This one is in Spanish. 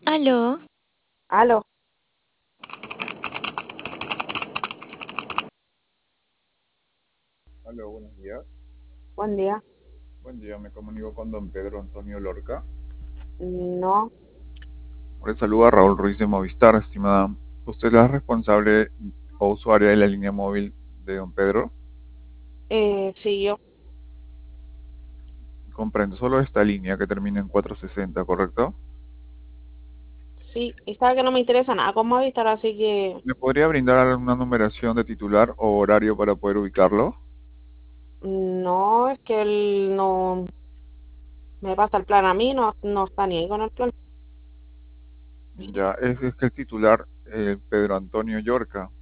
Aló, Aló, Hola, buenos días. buen día. Buen día, me comunico con don Pedro Antonio Lorca. No, Le saluda Raúl Ruiz de Movistar, estimada. ¿Usted es la responsable o usuaria de la línea móvil de don Pedro? sí, yo, Comprendo solo esta línea que termina en 460, ¿correcto? sí, y sabe que no me interesa nada con Movistar, así que ¿Me podría brindar alguna numeración de titular o horario para poder ubicarlo? no, es que él no me pasa el plan a mí, no está ni ahí con el plan. Ya, es que el titular, Pedro Antonio Yorca.